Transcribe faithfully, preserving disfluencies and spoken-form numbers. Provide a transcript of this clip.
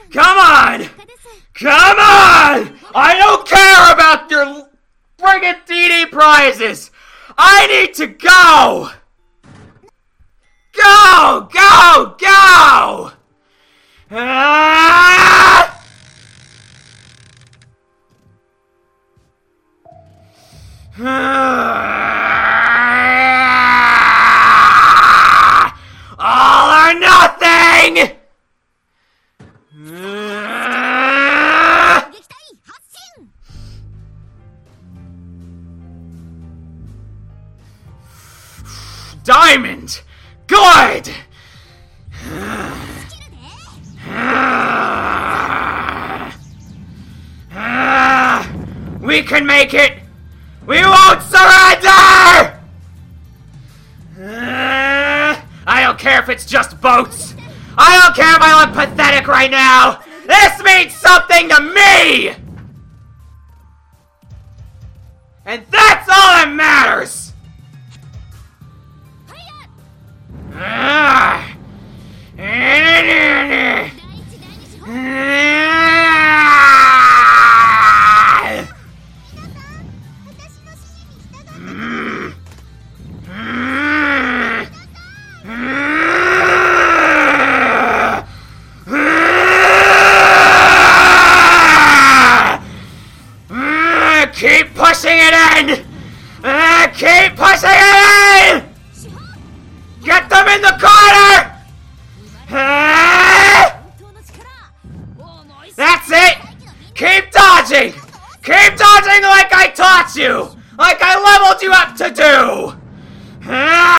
Come on! Come on! I don't care about your friggin' D D prizes! I need to go! Go! Go! Go! Ah! All or nothing! Diamond! Good! We can make it! We won't surrender! I don't care if it's just boats! I don't care if I look pathetic right now! This means something to me! And that's all that matters! Ah. Keep pushing it in! Uh, keep pushing it in! Get them in the corner! Uh, that's it! Keep dodging! Keep dodging like I taught you! Like I leveled you up to do! Uh,